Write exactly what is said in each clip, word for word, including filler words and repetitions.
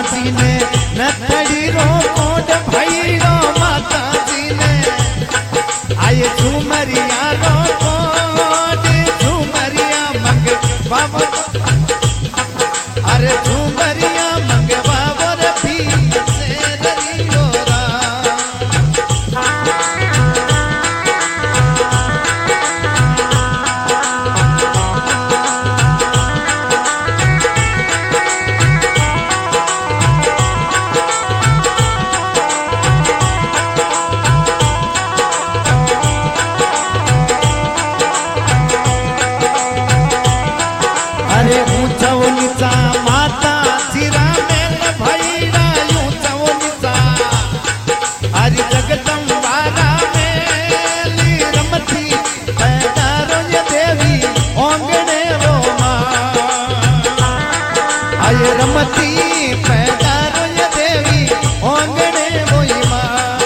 जी ने नथड़ी रो कोट भैरो माता जी ने आए झूमरिया रो कोट झूमरिया मंग बाबा अरे झूमरिया मंग बाबा रे भी से रियो रा अरे ऊंचा ऊंचा माता सिरा में भैरा ऊंचा ऊंचा अरे जगदम्बा में रमती पैदारो ये देवी ओंगणे रो मां आये रमती पैदारो ये देवी ओंगणे रोई मां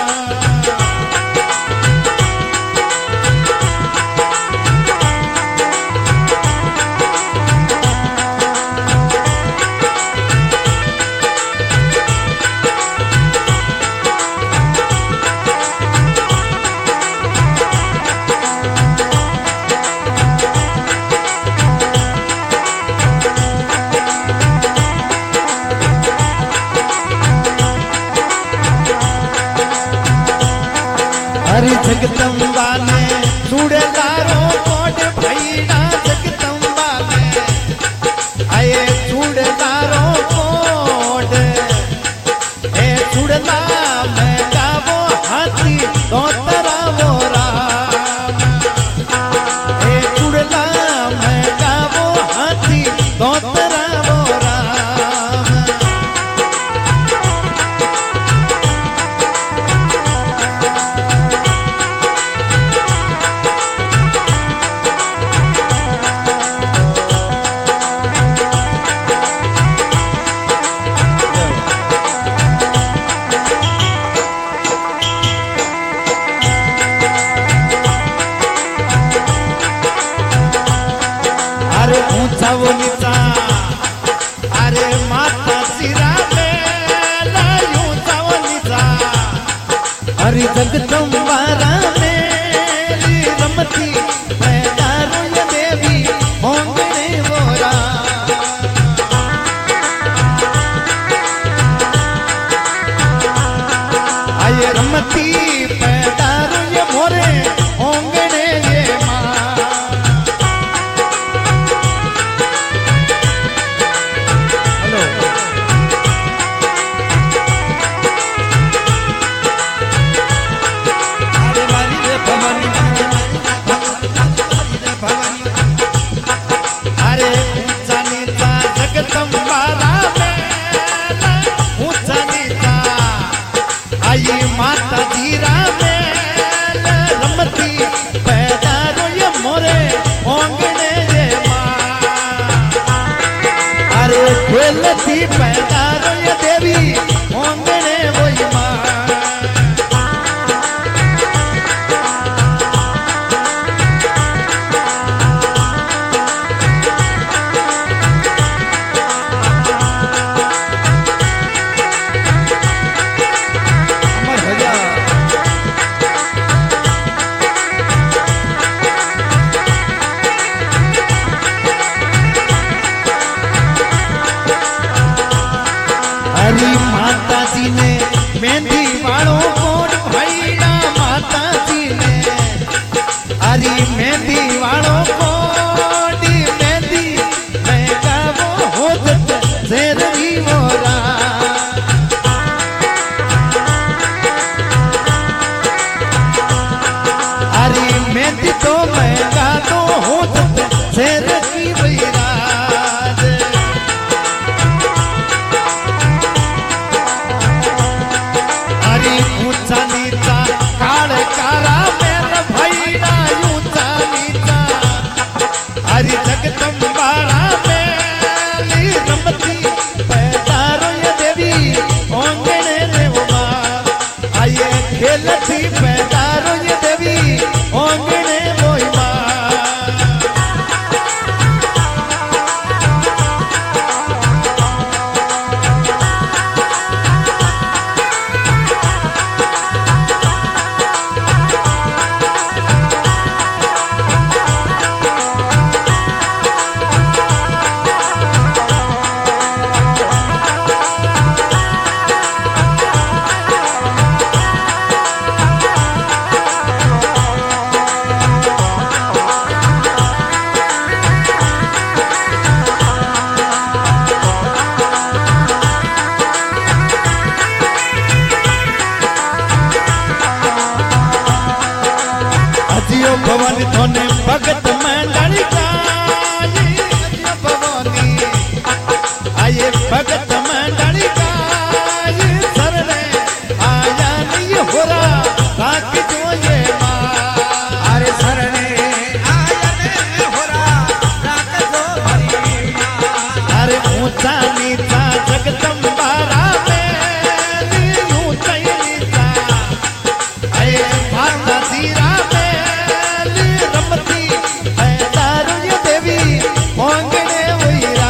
हरि जगदम्बा ने चूड़ेदारो कोट भैया जगदम्बा ने आए चूड़ेदारो कोट ए चूड़ला में गावो हाथी तो तरावो राम ए चूड़ला में गावो हाथी तो तरावो राम अरे ऊंचा वो नीचा अरे माता सिरा में ऊंचा वो नीचा अरे जगदम्बा में रमती पैदारो ये देवी ओंगणे मोरा आये रमती पैदारो ये मोरे ओंगणे ये मां अरे ऊंचा नीचा जगदम्बा में ऊंचा नीचा आई माता जीरा में रमती पैदारो ये मोरे ओंगणे ये मां अरे खेलती पैदारो ये देवी ओंगणे वही मां हरी ऊंचा नीचा जगदम्बा रामेली ऊंचाई नीचा आए माता जीरा मेली रमती दारुण्य देवी ओंगणे वैरा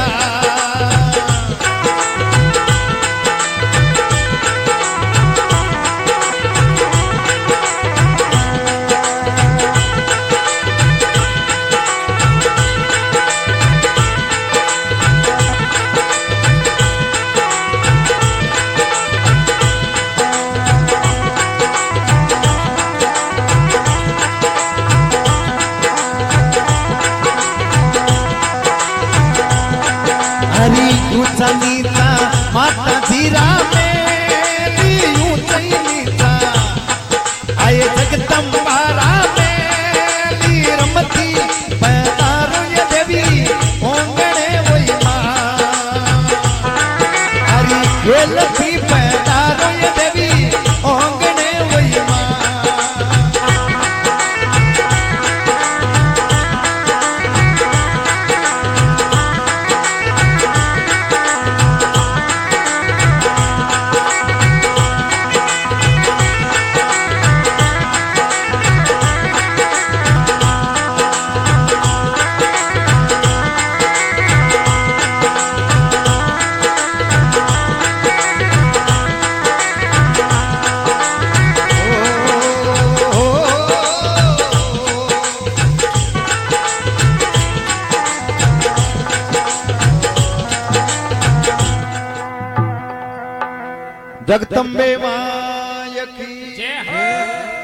हरी ऊंचा नीचा माता जीरा मेली ऊंचाई नीचा आए जगदम्बा रामेली रमती दारुण्य देवी ओंगणे वही मां हरी खेलती दारुण्य देवी ओंगणे वही मां जगदम्बे माय की जय हो।